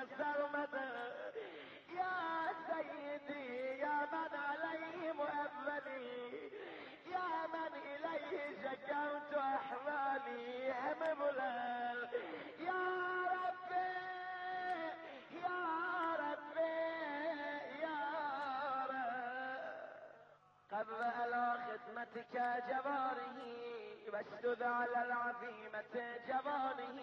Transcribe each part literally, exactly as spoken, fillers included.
سرمدا يا سيدي يا من عليه مؤملي يا من إليه شكرت أحوالي هم بلال يا ربي يا ربي يا رب قبل على خدمتك جباره واشدد على العظيمة جبانه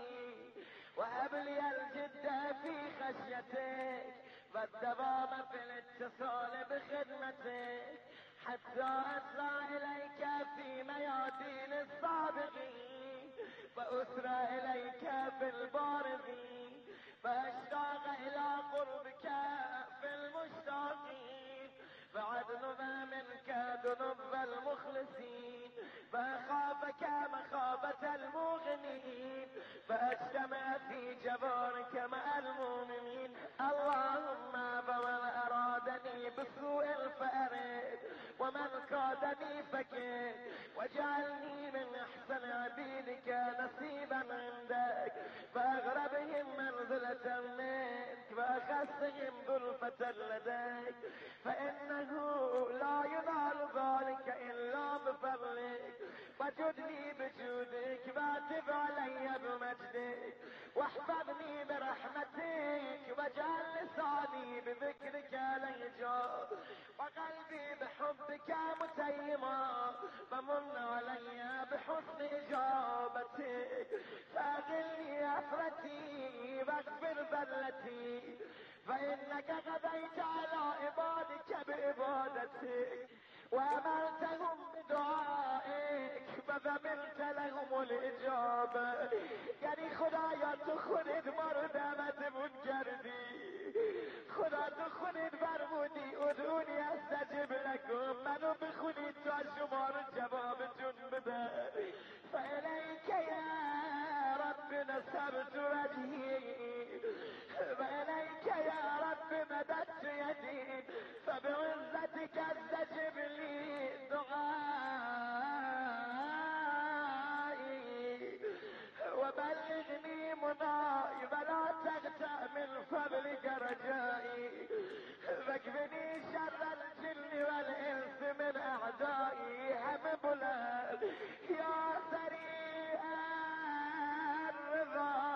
وهب لي الجد في خشيتك والدوام في الاتصال بخدمتك حتى أسرع إليك في ميادين السابقين وأسرع إليك في البارزين فأشتاق إلى قربك في المشتاقين فعدل ما منك ذنوب المخلصين فأخافك مخافة المغنين فأجتمع في جبارك مع المؤمنين اللهم فمن أرادني بسوء فأرد ومن كادني فكر واجعلني من أحسن عبيدك نصيبا عندك فأغربهم منزلة منك فأخصهم ظلفة لديك فإنه لا ينال ذلك إلا بفضلك وجدني بجودك واتب علي بمجدك واحفظني برحمتك واجعل لساني بذكرك ليجا وقلبي بحبك متيما فمن علي بحسن إجابتك فأغلني أفرتي واغفر ذلتي فإنك قضيت على عبادك بإبادتك وأمرتهم بدعائك فذمرت لهم الإجابة یعنی خدایا تو خودت ما رو دعوت بون کردی خدا تو خودت فرمودی ادعونی استجب لکم منو بخونید تا شما رو جوابتون بده فإلیک یا رب نصبت وجهی وإلیک یا رب مددت یدی فبعزتك استجب لي دعائي وبلغني مناي ولا تغتأ من فضلك رجائي واكفني شر الجن والإنس من أعدائي هم بلاد يا سريع الرضا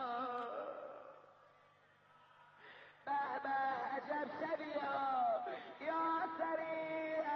بابا عجب سريع يا سريع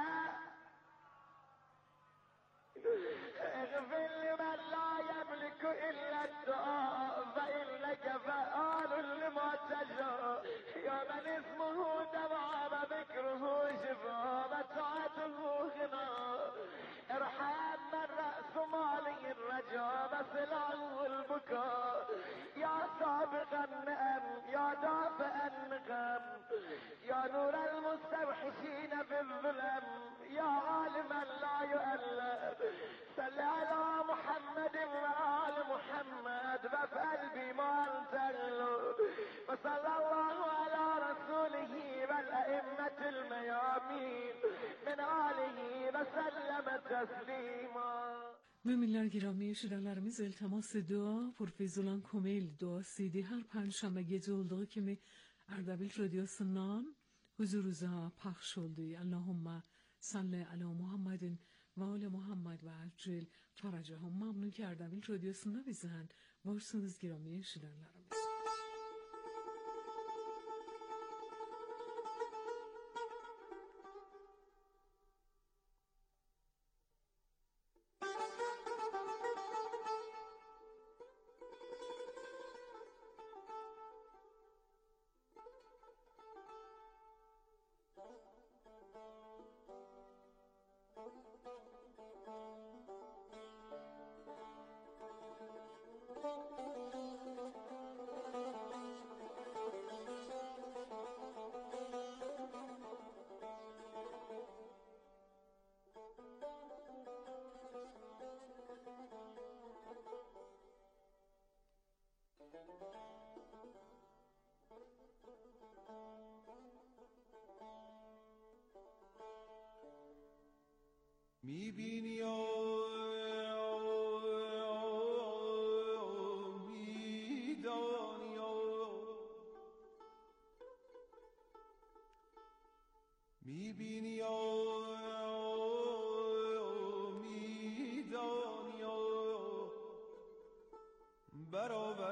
اغفر لمن لا يملك إلا الدعاء فإنك فعال لما تشاء يا من اسمه دواء وذكره شفاء وطاعته غنى ارحم من رأس مالي الرجاء وسلعه البكاء يا سابق النعم يا دافع النقم يا نور المستوحشين في الظلم يا عالما لا يؤلف صل على محمد وآل محمد وافعل بما أنت أهله وصلى الله على رسوله والأئمة الميامين من آله وسلم تسليما. Müminler girameyi şirinlerimiz iltiması dua Profezolan Komel duasıydı. Her perşembe gece olduğu kimi Erdebil Radyosu'ndan huzurunuza pahş oldu. Allahümme salli ala Muhammedin ve ala Muhammed ve acil faracahum. Mamnun ki Erdebil Radyosu'nda bizden varsınız girameyi şirinlerimiz. میبینی یا میدانی یا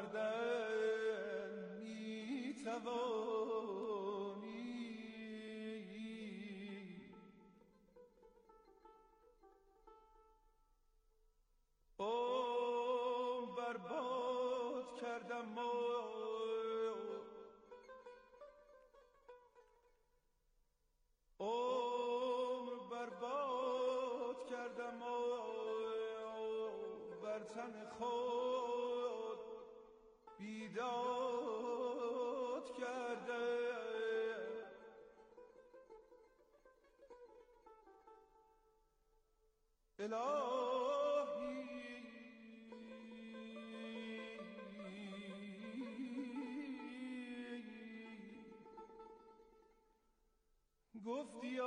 آوردن می توانی، عمر برباد کردم و عمر برباد کردم و بر تن خود بیداد کردم. الهی گفتی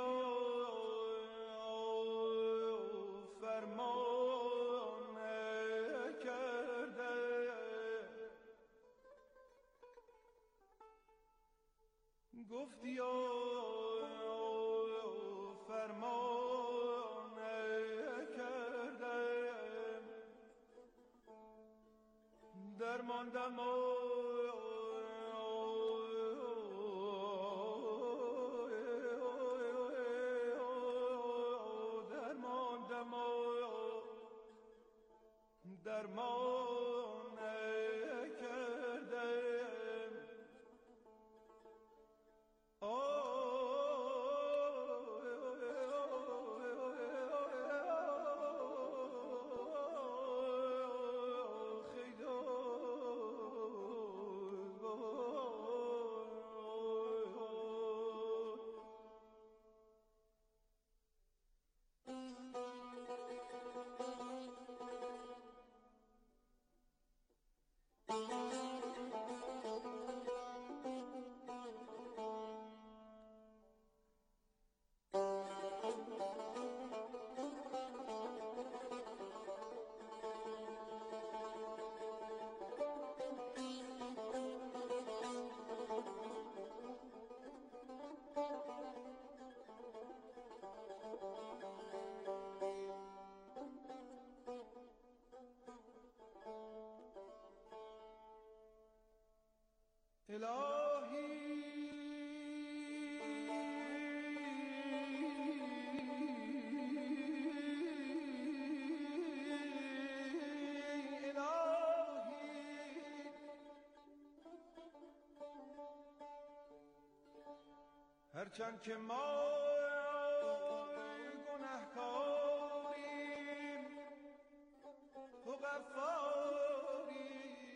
فرمان کرده، گفتی فرمان کرده، درماندم درمان کردم. هرچند که ما گنهکاریم تو غفاری،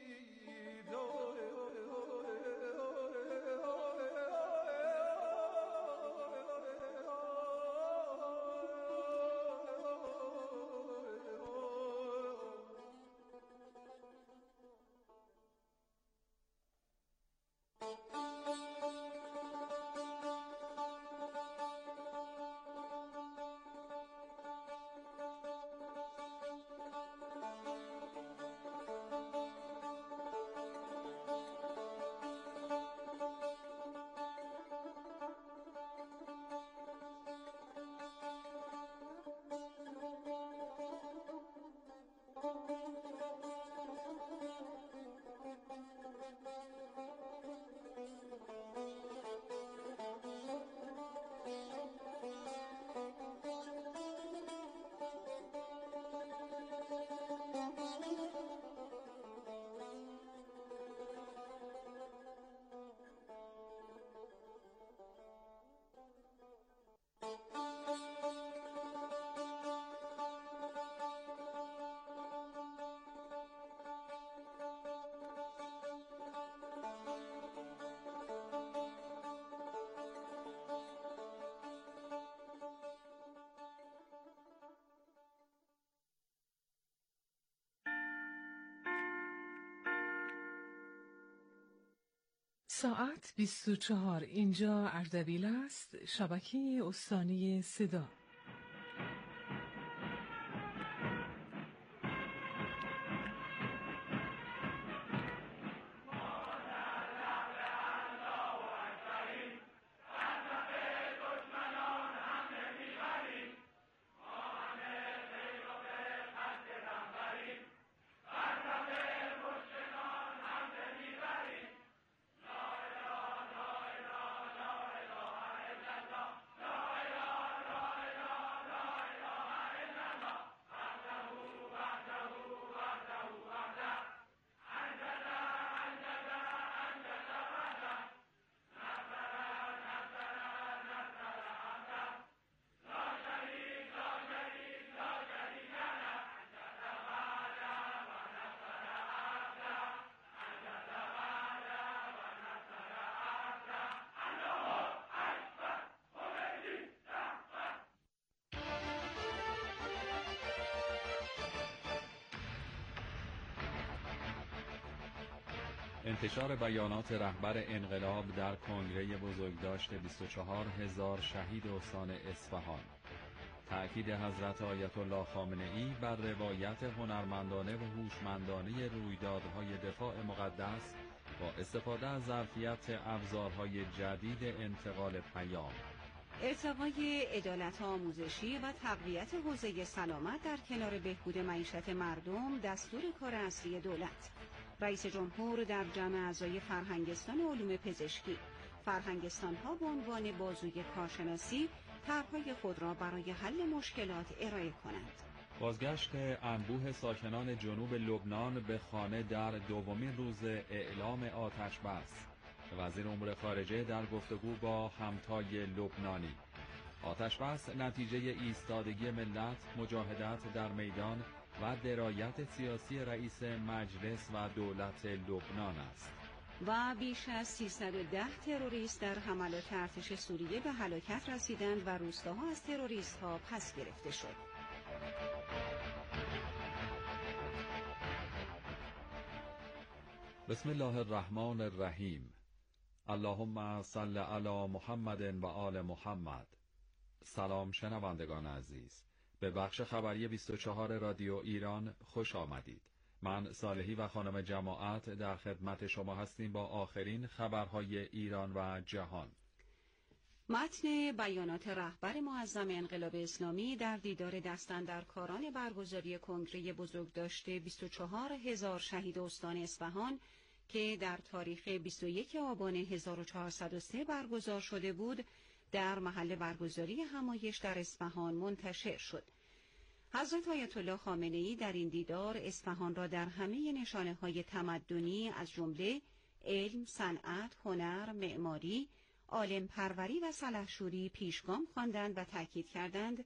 ساعت بیست و چهار، اینجا اردبیل است، شبکه استانی صدا. انتشار بیانات رهبر انقلاب در کنگره بزرگداشت بیست و چهار هزار شهید استان اصفهان. تأکید حضرت آیت الله خامنه‌ای بر روایت هنرمندانه و هوشمندانه رویدادهای دفاع مقدس با استفاده از ظرفیت ابزارهای جدید انتقال پیام. ارتقای عدالت آموزشی و تقویت حوزه سلامت در کنار بهبود معیشت مردم دستور کار اصلی دولت. رئیس جمهور در جمع اعضای فرهنگستان علوم پزشکی، فرهنگستان‌ها به عنوان بازوی کارشناسی طرح‌های خود را برای حل مشکلات ارائه کنند. بازگشت انبوه ساکنان جنوب لبنان به خانه در دومین روز اعلام آتش بس. وزیر امور خارجه در گفتگو با همتای لبنانی. آتش بس نتیجه ایستادگی ملت، مجاهدت در میدان و درایت سیاسی رئیس مجلس و دولت لبنان است. و بیش از سیصد و ده تروریست در حملات ارتش سوریه به هلاکت رسیدند و روستاها از تروریست‌ها پس گرفته شد. بسم الله الرحمن الرحیم. اللهم صل علی محمد و آل محمد. سلام شنوندگان عزیز، به بخش خبری بیست و چهار رادیو ایران خوش آمدید. من صالحی و خانم جماعت در خدمت شما هستیم با آخرین خبرهای ایران و جهان. متن بیانات رهبر معظم انقلاب اسلامی در دیدار دستاندرکاران برگزاری کنگره بزرگداشت بیست و چهار هزار شهید استان اصفهان که در تاریخ بیست و یک آبان هزار و چهارصد و سه برگزار شده بود، در محل برگزاری همایش در اصفهان منتشر شد. حضرت آیت الله خامنه‌ای در این دیدار اصفهان را در همه نشانه‌های تمدنی از جمله علم، صنعت، هنر، معماری، عالم پروری و سلحشوری پیشگام خواندند و تأکید کردند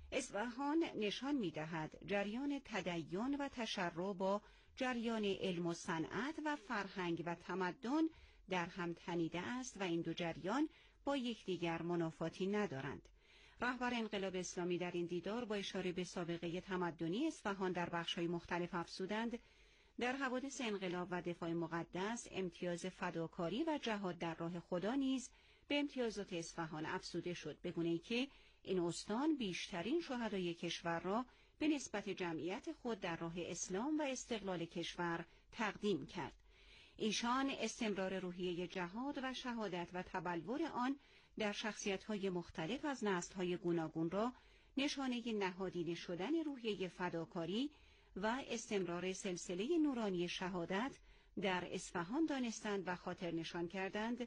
اصفهان نشان می‌دهد جریان تدین و تشرع با جریان علم و صنعت و فرهنگ و تمدن در هم تنیده است و این دو جریان با یکدیگر منافاتی ندارند. رهبر انقلاب اسلامی در این دیدار با اشاره به سابقه تمدنی اصفهان در بخش‌های مختلف افزودند در حوادث انقلاب و دفاع مقدس امتیاز فداکاری و جهاد در راه خدا نیز به امتیازات اصفهان افزوده شد، به گونه‌ای که این استان بیشترین شهدای کشور را به نسبت جمعیت خود در راه اسلام و استقلال کشور تقدیم کرد. ایشان استمرار روحیه جهاد و شهادت و تبلور آن در شخصیت‌های مختلف از نسل‌های گوناگون را نشانه نهادینه شدن روحیه فداکاری و استمرار سلسله نورانی شهادت در اصفهان دانستند و خاطر نشان کردند.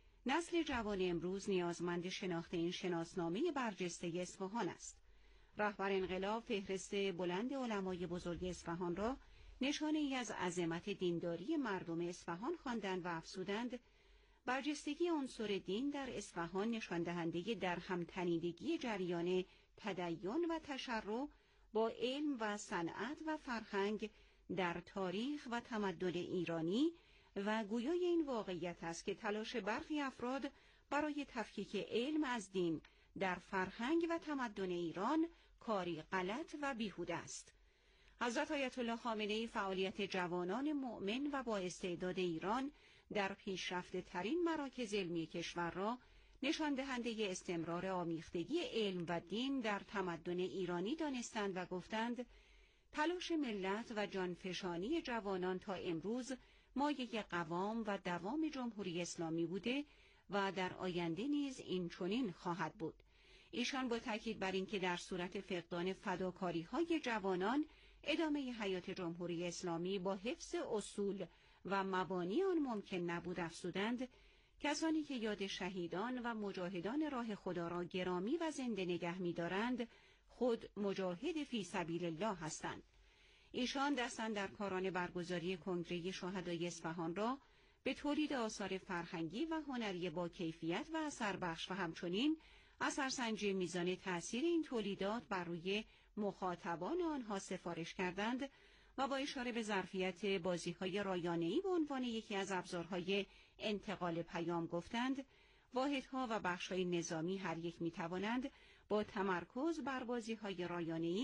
نسل جوان امروز نیازمند شناخت این شناسنامه برجسته اصفهان است. رهبر انقلاب فهرست بلند علمای بزرگ اصفهان را نشانه ای از عظمت دینداری مردم اصفهان خواندند و افزودند برجستگی عنصر دین در اصفهان نشان دهنده در همتنیدگی جریان تدین و تشرع با علم و صنعت و فرهنگ در تاریخ و تمدن ایرانی و گویای این واقعیت است که تلاش برخی افراد برای تفکیک علم از دین در فرهنگ و تمدن ایران کاری غلط و بیهوده است. حضرت آیت الله خامنه‌ای فعالیت جوانان مؤمن و با استعداد ایران در پیشرفته ترین مراکز علمی کشور را نشان دهنده استمرار آمیختگی علم و دین در تمدن ایرانی دانستند و گفتند تلاش ملت و جانفشانی جوانان تا امروز مایه قوام و دوام جمهوری اسلامی بوده و در آینده نیز این چنین خواهد بود. ایشان با تاکید بر اینکه در صورت فقدان فداکاری‌های جوانان ادامه حیات جمهوری اسلامی با حفظ اصول و مبانی آن ممکن نبود افزودند کسانی که یاد شهیدان و مجاهدان راه خدا را گرامی و زنده نگه می‌دارند خود مجاهد فی سبیل الله هستند. ایشان دستاندرکاران برگزاری کنگره شهدای اصفهان را به تولید آثار فرهنگی و هنری با کیفیت و اثربخش و همچنین اثرسنجی میزان تأثیر این تولیدات بر روی مخاطبان آنها سفارش کردند و با اشاره به ظرفیت بازی‌های رایانه‌ای به عنوان یکی از ابزارهای انتقال پیام گفتند واحدها و بخش‌های نظامی هر یک می‌توانند با تمرکز بر بازی‌های رایانه‌ای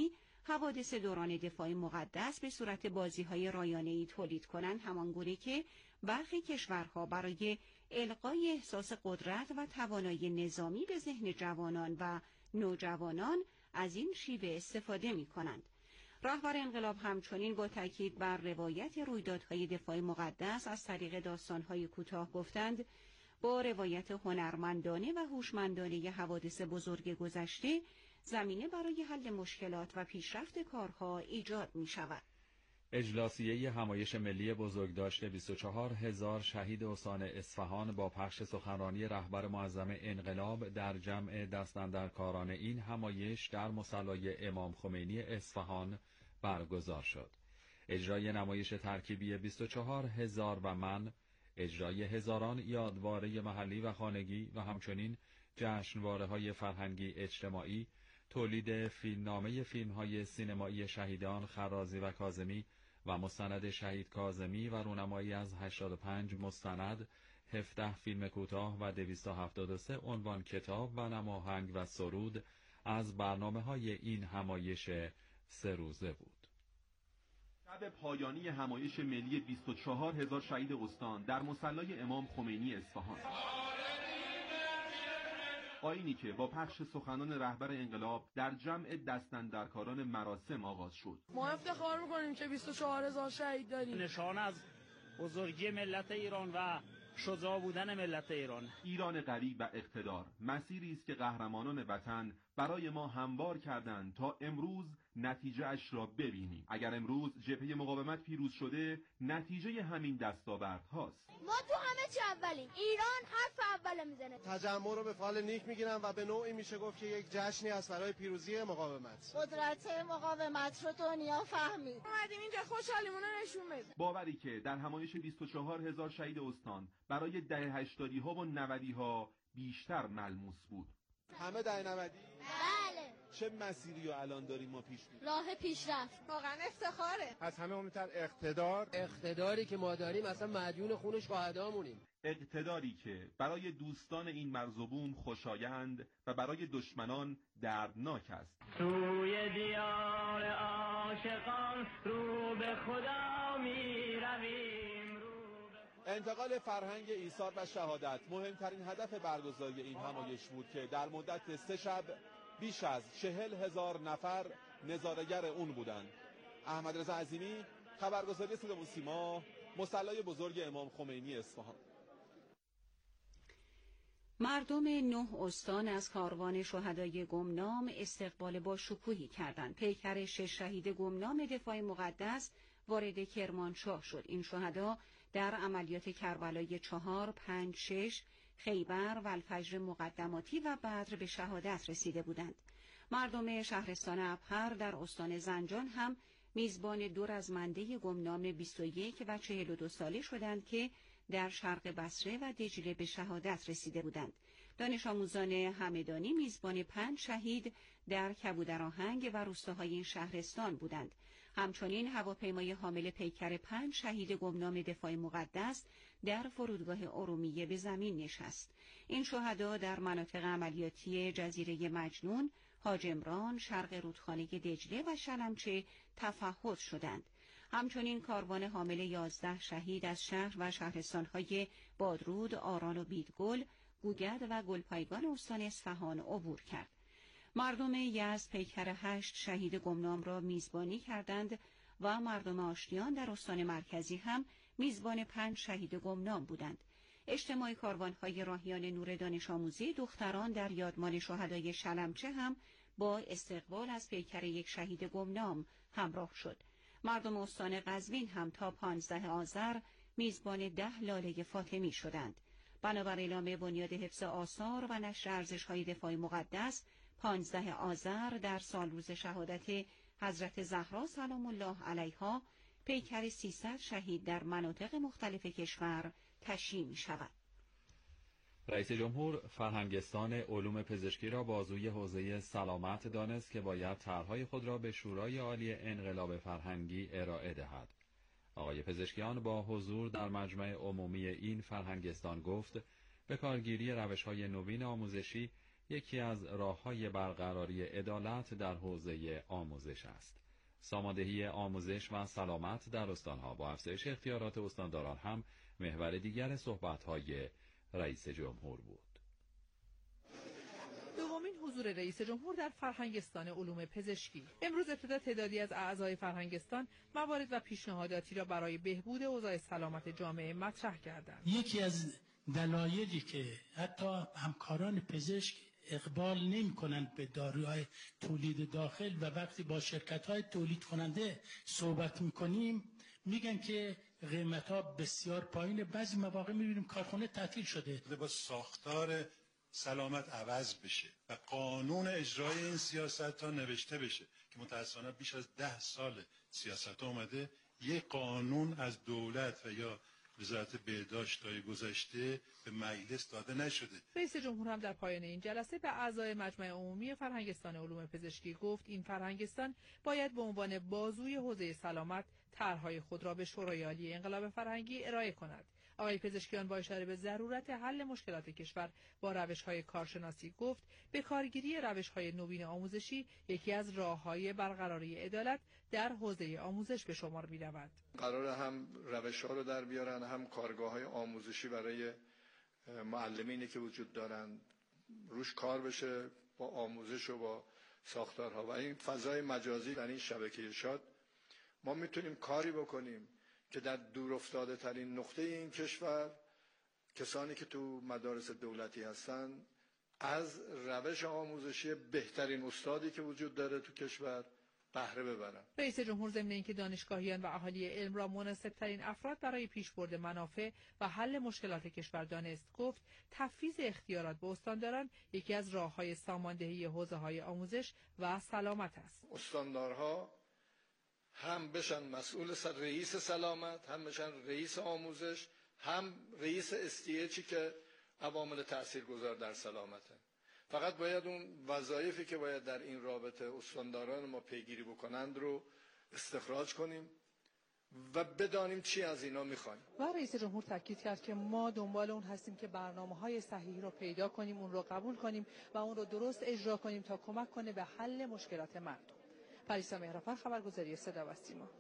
حوادث دوران دفاع مقدس به صورت بازی‌های رایانه‌ای تولید کنند، همانگونه که برخی کشورها برای القای احساس قدرت و توانایی نظامی به ذهن جوانان و نوجوانان از این شیوه استفاده می‌کنند. رهبر انقلاب همچنین با تاکید بر روایت رویدادهای دفاع مقدس از طریق داستان‌های کوتاه گفتند با روایت هنرمندانه و هوشمندانه حوادث بزرگ گذشته زمینه برای حل مشکلات و پیشرفت کارها ایجاد می‌شود. اجلاسیه همایش ملی بزرگداشت بیست و چهار هزار شهید استان اصفهان با پخش سخنرانی رهبر معظم انقلاب در جمع دستاندرکاران این همایش در مصلی امام خمینی اصفهان برگزار شد. اجرای نمایش ترکیبی بیست و چهار هزار و من، اجرای هزاران یادواره محلی و خانگی و همچنین جشنواره‌های فرهنگی اجتماعی، تولید فیلمنامه فیلم‌های سینمایی شهیدان خرازی و کاظمی و مستند شهید کاظمی و رونمایی از هشتاد و پنج مستند، هفده فیلم کوتاه و دویست و هفتاد و سه عنوان کتاب و نماهنگ و سرود از برنامه‌های این همایش سه روزه بود. شب پایانی همایش ملی بیست و چهار هزار شهید استان در مصلی امام خمینی اصفهان، آیینی که با پخش سخنان رهبر انقلاب در جمع دستاندرکاران مراسم آغاز شد. ما افتخار میکنیم که بیست و چهار هزار شهید داریم. نشان از بزرگی ملت ایران و شجاع بودن ملت ایران. ایران غریب و اقتدار، مسیری است که قهرمانان وطن برای ما هموار کردند تا امروز نتیجه اش را ببینیم. اگر امروز جبهه مقاومت پیروز شده، نتیجه همین دستاورد هاست. ما تو همه چی اولیم. ایران حرف اول میزنه. تجمع رو به فال نیک میگیرم و به نوعی میشه گفت که یک جشنی است برای پیروزی مقاومت. قدرت مقاومت رو دنیا فهمید. اومدیم اینجا خوشحالیمون رو نشون بدیم. باوری که در همایش بیست و چهار هزار شهید استان برای دهه هشتادی ها و نودی ها بیشتر ملموس بود. همه دهه نودی؟ بله. چه مسیری رو الان داریم ما پیش میریم؟ راه پیشرفت. واقعا افتخاره. از همه مهمتر اقتدار. اقتداری که ما داریم اصلا مدیون خون شهدامونیم. اقتداری که برای دوستان این مرز و بوم خوشایند و برای دشمنان دردناک است. توی دیار عاشقان رو به خدا می رویم. انتقال فرهنگ ایثار و شهادت مهمترین هدف برگزاری این همایش بود که در مدت سه شب بیش از چهل هزار نفر نظاره‌گر اون بودند. احمد رضا عظیمی، خبرگزاری صدا و سیما، مصلی بزرگ امام خمینی اصفهان. مردم نه استان از کاروان شهدای گمنام استقبال با شکوهی کردند. پیکر شش شهید گمنام دفاع مقدس وارد کرمانشاه شد. این شهدا در عملیات کربلای چهار، پنج، شش، خیبر و الفجر مقدماتی و بدر به شهادت رسیده بودند. مردم شهرستان ابهر در استان زنجان هم میزبان دو رزمنده گمنام بیست و یک و چهل و دو ساله شدند که در شرق بصره و دجله به شهادت رسیده بودند. دانش آموزان همدانی میزبان پنج شهید در کبودرآهنگ و روستاهای این شهرستان بودند. همچنین هواپیمای حامل پیکر پنج شهید گمنام دفاع مقدس در فرودگاه ارومیه به زمین نشست. این شهدا در مناطق عملیاتی جزیره مجنون، حاج عمران، شرق رودخانه دجله و شلمچه تفحص شدند. همچنین کاروان حامل یازده شهید از شهر و شهرستان‌های بادرود، آران و بیدگل، گوگرد و گلپایگان استان اصفهان عبور کرد. مردم یزد پیکر هشت شهید گمنام را میزبانی کردند و مردم آشتیان در استان مرکزی هم میزبان پنج شهید گمنام بودند. اجتماع کاروان‌های راهیان نور دانش آموزی دختران در یادمان شهدای شلمچه هم با استقبال از پیکر یک شهید گمنام همراه شد. مردم استان قزوین هم تا پانزده آذر میزبان ده لاله فاطمی شدند. بنابر اعلام بنیاد حفظ آثار و نشر ارزش‌های دفاع مقدس، پانزده آذر در سال روز شهادت حضرت زهرا سلام الله علیها پیکر سیصد شهید در مناطق مختلف کشور تشییع می‌شود. رئیس جمهور فرهنگستان علوم پزشکی را بازوی حوزه سلامت دانست که باید طرح‌های خود را به شورای عالی انقلاب فرهنگی ارائه دهد. آقای پزشکیان با حضور در مجمع عمومی این فرهنگستان گفت به کارگیری روش‌های نوین آموزشی یکی از راه‌های برقراری عدالت در حوزه آموزش است. ساماندهی آموزش و سلامت در استانها با افزایش اختیارات استانداران هم محور دیگر صحبت‌های رئیس جمهور بود. دومین حضور رئیس جمهور در فرهنگستان علوم پزشکی. امروز ابتدا تعدادی از اعضای فرهنگستان موارد و پیشنهاداتی را برای بهبود اوضاع سلامت جامعه مطرح کردند. یکی از دلایلی که حتی همکاران پزشک اقبال نمی کنند به داروهای تولید داخل و وقتی با شرکت های تولید کننده صحبت می کنیم میگن که قیمت ها بسیار پایینه. بعضی مواقع می بینیم کارخانه تعطیل شده. با ساختار سلامت عوض بشه و قانون اجرای این سیاست ها نوشته بشه که متاسفانه بیش از ده سال سیاست ها اومده یک قانون از دولت و یا وزارت بهداشت‌های گذشته به مجلس داده نشده. رئیس جمهور هم در پایان این جلسه به اعضای مجمع عمومی فرهنگستان علوم پزشکی گفت این فرهنگستان باید به عنوان بازوی حوزه سلامت طرح‌های خود را به شورای عالی انقلاب فرهنگی ارائه کند. آقای پزشکیان با اشاره به ضرورت حل مشکلات کشور با روش‌های کارشناسی گفت به کارگیری روش‌های نوین آموزشی یکی از راه‌های برقراری عدالت در حوزه آموزش به شمار می‌رود. قرار هم روش‌ها رو در بیارن، هم کارگاه‌های آموزشی برای معلمینی که وجود دارن روش کار بشه با آموزش و با ساختارها و این فضای مجازی در این شبکه ارشاد ما میتونیم کاری بکنیم که در دور افتاده ترین نقطه این کشور کسانی که تو مدارس دولتی هستن از روش آموزشی بهترین استادی که وجود داره تو کشور بهره ببرن. رئیس جمهور ضمن اینکه دانشگاهیان و اهالی علم را مناسب ترین افراد برای پیشبرد منافع و حل مشکلات کشور دانست گفت تفویض اختیارات به استانداران یکی از راه‌های ساماندهی حوزه‌های آموزش و سلامت است. استاندارها هم بشن مسئول سر رئیس سلامت، هم بشن رئیس آموزش، هم رئیس استیچی که عوامل تاثیرگذار در سلامته. فقط باید اون وظایفی که باید در این رابطه استانداران ما پیگیری بکنند رو استخراج کنیم و بدانیم چی از اینا میخوایم. و رئیس جمهور تاکید کرد که ما دنبال اون هستیم که برنامه‌های صحیح رو پیدا کنیم، اون رو قبول کنیم و اون رو درست اجرا کنیم تا کمک کنه به حل مشکلات مردم. پریسا مهرافر، خبرگزاری صدا و سیما.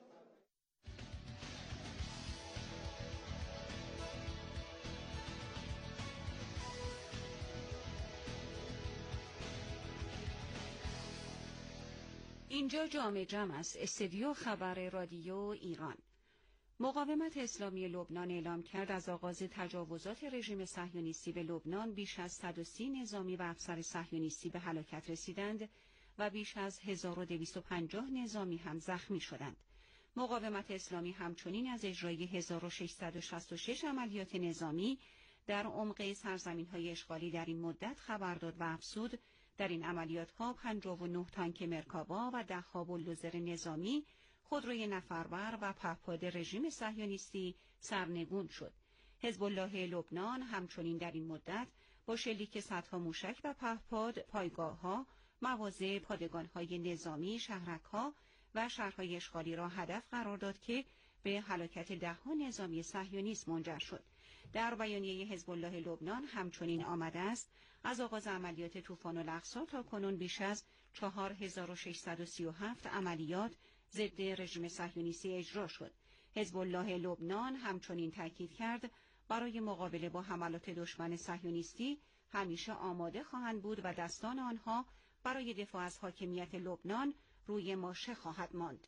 اینجا جامع جمع است. استودیو خبر رادیو ایران. مقاومت اسلامی لبنان اعلام کرد از آغاز تجاوزات رژیم صهیونیستی به لبنان بیش از صد و سی نظامی و افسر صهیونیستی به هلاکت رسیدند و بیش از هزار و دویست و پنجاه نظامی هم زخمی شدند. مقاومت اسلامی همچنین از اجرای هزار و ششصد و شصت و شش عملیات نظامی در عمق سرزمین‌های اشغالی در این مدت خبر داد و افزود در این عملیات‌ها پنجاه و نه تانک مرکابا و ده‌ها بولدوزر نظامی، خودروی نفربر و پهپاد رژیم صهیونیستی سرنگون شد. حزب الله لبنان همچنین در این مدت با شلیک صدها موشک و پهپاد پایگاه‌ها، مواضع پادگان‌های نظامی، شهرک‌ها و شهرهای اشغالی را هدف قرار داد که به هلاکت ده‌ها نظامی صهیونیست منجر شد. در بیانیه حزب الله لبنان همچنین آمده است از آغاز عملیات طوفان الاقصی تا کنون بیش از چهار هزار و ششصد و سی و هفت عملیات ضد رژیم صهیونیستی اجرا شد. حزب الله لبنان همچنین تاکید کرد برای مقابله با حملات دشمن صهیونیستی همیشه آماده خواهند بود و دستان آنها برای دفاع از حاکمیت لبنان روی ماشه خواهد ماند.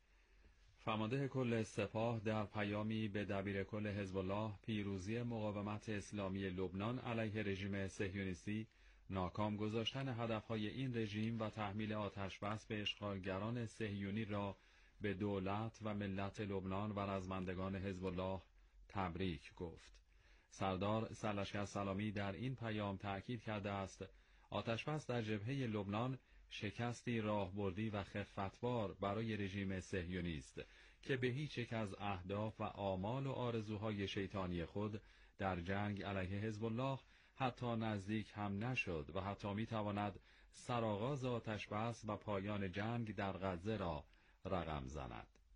فرمانده کل سپاه در پیامی به دبیر کل حزب الله پیروزی مقاومت اسلامی لبنان علیه رژیم صهیونیستی، ناکام گذاشتن هدفهای این رژیم و تحمیل آتشبس به اشغالگران صهیونی را به دولت و ملت لبنان و رزمندگان حزب الله تبریک گفت. سردار سرلشکر سلامی در این پیام تأکید کرده است آتشبس در جبهه لبنان شکستی راهبردی و خفتبار برای رژیم صهیونی است که به هیچ یک از اهداف و آمال و آرزوهای شیطانی خود در جنگ علیه حزب الله حتی نزدیک هم نشد و حتی می تواند سرآغاز آتشبس و پایان جنگ در غزه را رقم زند.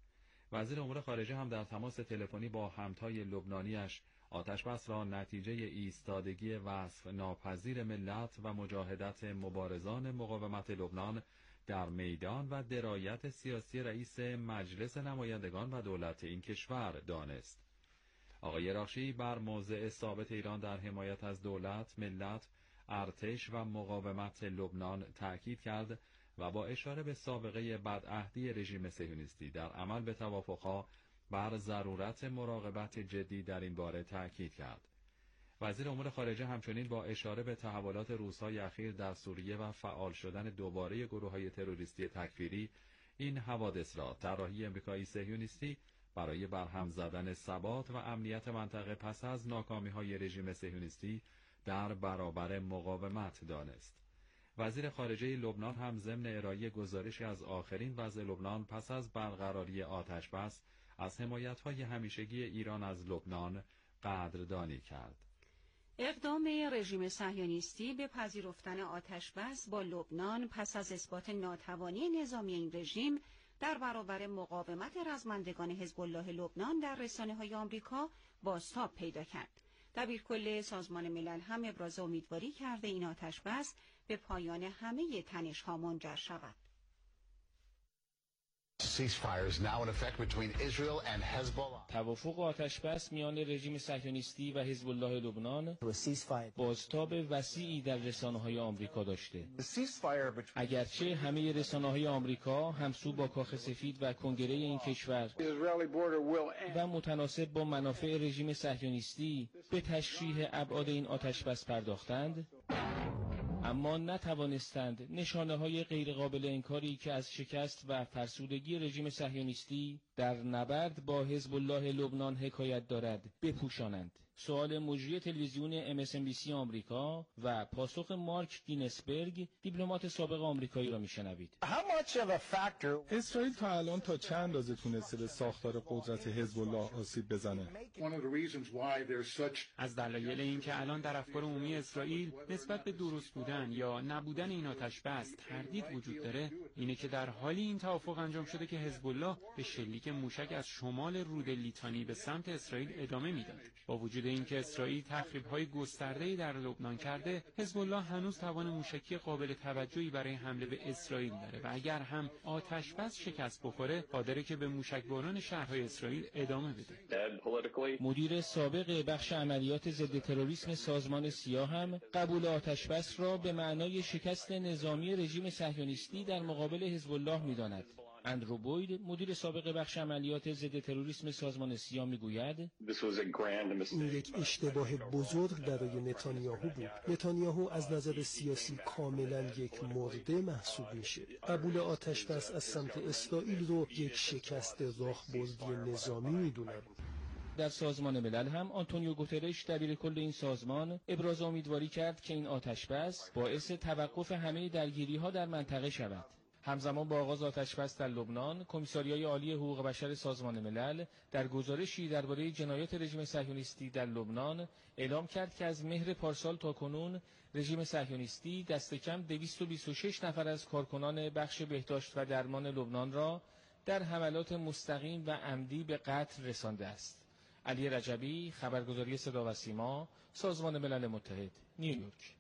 وزیر امور خارجه هم در تماس تلفنی با همتای لبنانیش آتش‌بس را نتیجه ایستادگی وصف ناپذیر ملت و مجاهدت مبارزان مقاومت لبنان در میدان و درایت سیاسی رئیس مجلس نمایندگان و دولت این کشور دانست. آقای راخشی بر موضع ثابت ایران در حمایت از دولت، ملت، ارتش و مقاومت لبنان تأکید کرد و با اشاره به سابقه بدعهدی رژیم صهیونیستی در عمل به توافقها بر ضرورت مراقبت جدی در این باره تأکید کرد. وزیر امور خارجه همچنین با اشاره به تحولات روزهای اخیر در سوریه و فعال شدن دوباره گروه‌های تروریستی تکفیری این حوادث را طراحی آمریکایی صهیونیستی برای برهم زدن ثبات و امنیت منطقه پس از ناکامی‌های رژیم صهیونیستی در برابر مقاومت دانست. وزیر خارجه لبنان هم ضمن ارائه گزارشی از آخرین وضع لبنان پس از برقراری آتش‌بس از حمایت‌های همیشگی ایران از لبنان قدردانی کرد. اقدام رژیم صهیونیستی به پذیرفتن آتش‌بس با لبنان پس از اثبات ناتوانی نظامی این رژیم در برابر مقاومت رزمندگان حزب الله لبنان در رسانه‌های آمریکا بازتاب پیدا کرد. دبیرکل سازمان ملل هم ابراز امیدواری کرده این آتش‌بس به پایان همه تنش‌ها منجر شود. توافق آتش‌بس میان رژیم صهیونیستی و حزب الله لبنان بازتاب وسیعی در رسانه‌های آمریکا داشته. اگرچه همه رسانه‌های آمریکا همسو با کاخ سفید و کنگره این کشور و متناسب با منافع رژیم صهیونیستی به تشریح ابعاد این آتش‌بس پرداختند، اما نتوانستند نشانه‌های غیرقابل انکاری که از شکست و فرسودگی رژیم صهیونیستی در نبرد با حزب الله لبنان حکایت دارد بپوشانند. سوال مجری تلویزیون ام اس ان بی سی آمریکا و پاسخ مارک گینسبرگ، دیپلمات سابق آمریکایی را میشنوید. اسرائیل تا الان تا چند اندازه تونسته به ساختار قدرت حزب الله آسیب بزنه؟ از دلایل این که الان در افکار عمومی اسرائیل نسبت به درست بودن یا نبودن این آتش‌بس تردید وجود داره، اینه که در حالی این توافق انجام شده که حزب الله به شلیک موشک از شمال رود لیتانی به سمت اسرائیل ادامه میداد. با وجود اینکه اسرائیل تخریب‌های گسترده‌ای در لبنان کرده، حزب الله هنوز توان موشکی قابل توجهی برای حمله به اسرائیل داره و اگر هم آتش‌بس شکست بخوره، قادره که به موشکباران شهرهای اسرائیل ادامه بده. مدیر سابق بخش عملیات ضد تروریسم سازمان سیاه هم قبول آتش‌بس را به معنای شکست نظامی رژیم صهیونیستی در مقابل حزب الله می‌داند. اندرو بوید، مدیر سابق بخش عملیات ضد تروریسم سازمان سیاه میگوید این یک اشتباه بزرگ برای نتانیاهو بود. نتانیاهو از نظر سیاسی کاملا یک مرده محسوب میشه. قبول آتش‌بس از سمت اسرائیل رو یک شکست راهبردی نظامی میدونن. در سازمان ملل هم آنتونیو گوترش، دبیرکل این سازمان، ابراز امیدواری کرد که این آتش‌بس باعث توقف همه درگیری‌ها در منطقه شود. همزمان با آغاز آتش‌بس در لبنان، کمیساریای عالی حقوق بشر سازمان ملل در گزارشی درباره جنایات رژیم صهیونیستی در لبنان اعلام کرد که از مهر پارسال تا کنون رژیم صهیونیستی دست کم دویست و بیست و شش نفر از کارکنان بخش بهداشت و درمان لبنان را در حملات مستقیم و عمدی به قتل رسانده است. علی رجبی، خبرگزاری صدا و سیما، سازمان ملل متحد، نیویورک.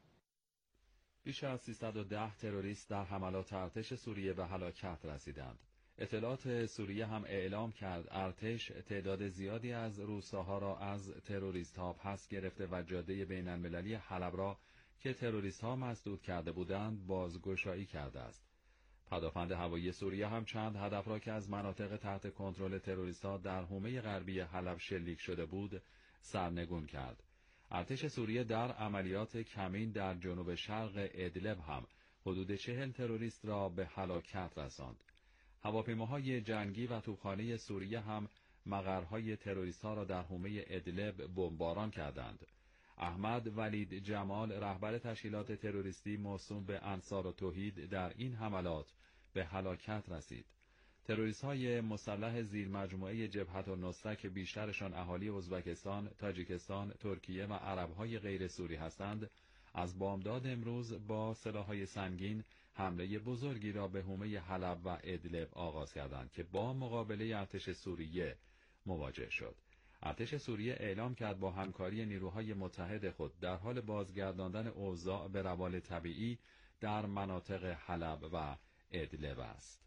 بیش از سیصد و ده تروریست در حملات ارتش سوریه به هلاکت رسیدند. اطلاعات سوریه هم اعلام کرد ارتش تعداد زیادی از روستاها را از تروریست‌ها پس گرفته و جاده بین‌المللی حلب را که تروریست‌ها مسدود کرده بودند بازگشایی کرده است. پدافند هوایی سوریه هم چند هدف را که از مناطق تحت کنترل تروریست‌ها در حومه غربی حلب شلیک شده بود سرنگون کرد. ارتش سوریه در عملیات کمین در جنوب شرق ادلب هم حدود چهل تروریست را به هلاکت رساند. هواپیماهای جنگی و توپخانه سوریه هم مقرهای تروریست‌ها را در حومه ادلب بمباران کردند. احمد ولید جمال، رهبر تشکیلات تروریستی موسوم به انصار توحید، در این حملات به هلاکت رسید. تروریست‌های مسلح زیر مجموعه جبهت النصره که بیشترشان اهالی ازبکستان، تاجیکستان، ترکیه و عرب‌های غیر سوری هستند، از بامداد امروز با سلاح‌های سنگین حمله بزرگی را به حومه حلب و ادلب آغاز کردند که با مقابله ارتش سوریه مواجه شد. ارتش سوریه اعلام کرد با همکاری نیروهای متحد خود در حال بازگرداندن اوضاع به روال طبیعی در مناطق حلب و ادلب است.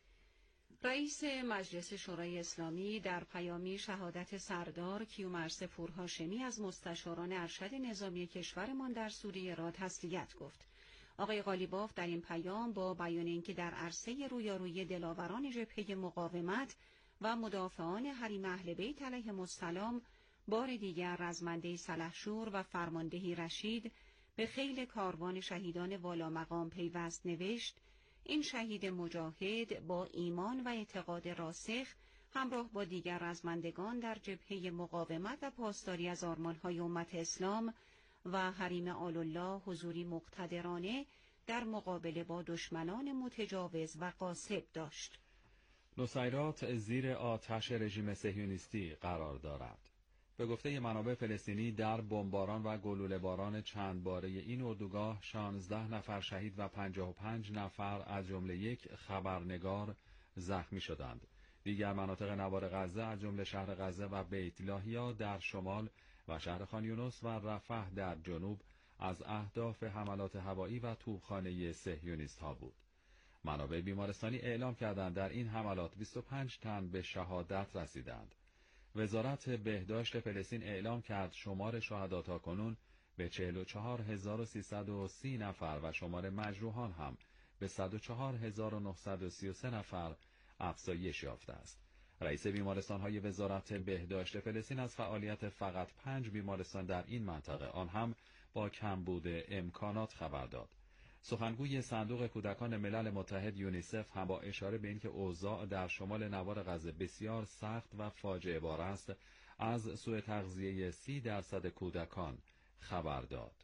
رئیس مجلس شورای اسلامی در پیامی شهادت سردار کیومرث پورهاشمی از مستشاران ارشد نظامی کشورمان در سوریه را تسلیت گفت. آقای قالیباف در این پیام با بیان اینکه در عرصه رویارویی دلاوران جبهه مقاومت و مدافعان حریم اهل بیت علیهم السلام بار دیگر رزمنده سلحشور و فرماندهی رشید به خیل کاروان شهیدان والا مقام پیوست نوشت: این شهید مجاهد با ایمان و اعتقاد راسخ همراه با دیگر رزمندگان در جبهه مقاومت و پاسداری از آرمان‌های امت اسلام و حریم آل الله حضوری مقتدرانه در مقابله با دشمنان متجاوز و غاصب داشت. نصیرات زیر آتش رژیم صهیونیستی قرار دارد. به گفته منابع فلسطینی در بمباران و گلوله‌باران چند باره این اردوگاه شانزده نفر شهید و پنجاه و پنج نفر از جمله یک خبرنگار زخمی شدند. دیگر مناطق نوار غزه از جمله شهر غزه و بیت لاهیا در شمال و شهر خان یونس و رفح در جنوب از اهداف حملات هوایی و توپخانه صهیونیست‌ها بود. منابع بیمارستانی اعلام کردند در این حملات بیست و پنج تن به شهادت رسیدند. وزارت بهداشت فلسطین اعلام کرد شمار شهدا تاکنون به چهل و چهار هزار و سیصد و سی نفر و شمار مجروحان هم به صد و چهار هزار و نهصد و سی و سه نفر افزایش یافته است. رئیس بیمارستان‌های وزارت بهداشت فلسطین از فعالیت فقط پنج بیمارستان در این منطقه، آن هم با کمبود امکانات، خبر داد. سخنگوی صندوق کودکان ملل متحد یونیسف هم با اشاره به اینکه اوضاع در شمال نوار غزه بسیار سخت و فاجعه بار است، از سوء تغذیه سی درصد کودکان خبر داد.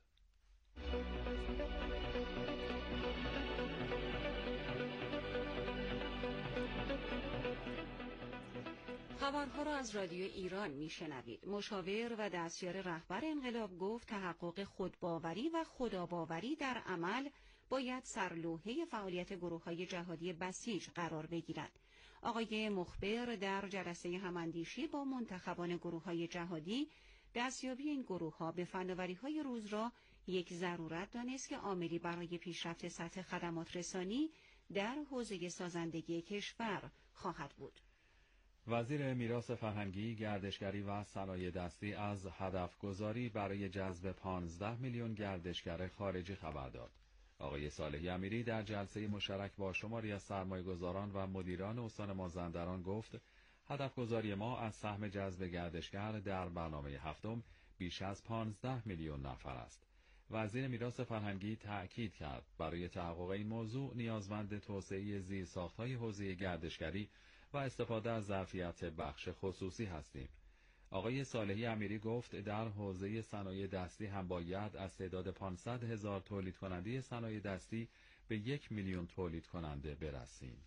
خبرها را از رادیو ایران میشنوید. مشاور و دستیار رهبر انقلاب گفت تحقق خودباوری و خداباوری در عمل باید سرلوحه فعالیت گروه‌های جهادی بسیج قرار بگیرد. آقای مخبر در جلسه هماندیشی با منتخبان گروه‌های جهادی دستیابی این گروه‌ها به فناوری‌های روز را یک ضرورت دانست که عاملی برای پیشرفت سطح خدمات رسانی در حوزه سازندگی کشور خواهد بود. وزیر میراث فرهنگی، گردشگری و صنایع دستی از هدفگذاری برای جذب پانزده میلیون گردشگر خارجی خبر داد. آقای صالحی امیری در جلسه مشترک با شماری از سرمایه‌گذاران و مدیران استان مازندران گفت هدفگذاری ما از سهم جذب گردشگر در برنامه هفتم بیش از پانزده میلیون نفر است. وزیر میراث فرهنگی تأکید کرد برای تحقق این موضوع نیازمند توسعه زیرساخت‌های حوزه گردشگری و استفاده از ظرفیت بخش خصوصی هستیم. آقای صالحی امیری گفت در حوزه صنایع دستی هم باید از تعداد پانصد هزار تولید کننده صنایع دستی به یک میلیون تولید کننده برسیم.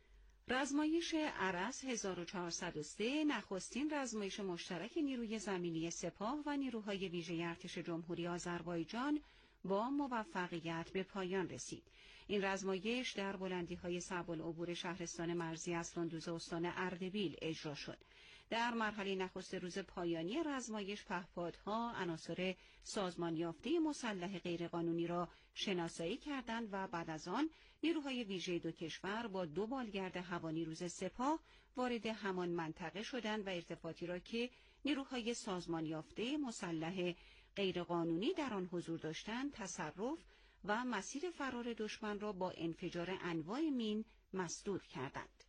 رزمایش ارس هزار و چهارصد و سه نخستین رزمایش مشترک نیروی زمینی سپاه و نیروهای ویژه ارتش جمهوری آذربایجان با موفقیت به پایان رسید. این رزمایش در بلندی‌های صعب العبور شهرستان مرزی اسفندوز استان اردبیل اجرا شد. در مرحله نخست روز پایانی رزمایش پهپادها عناصر سازمان یافته مسلح غیرقانونی را شناسایی کردند و بعد از آن نیروهای ویژه دو کشور با دو بالگرد هوانیروز سپاه وارد همان منطقه شدند و ارتفاعاتی را که نیروهای سازمان یافته مسلح غیرقانونی در آن حضور داشتند تصرف و مسیر فرار دشمن را با انفجار انواع مین مسدود کردند.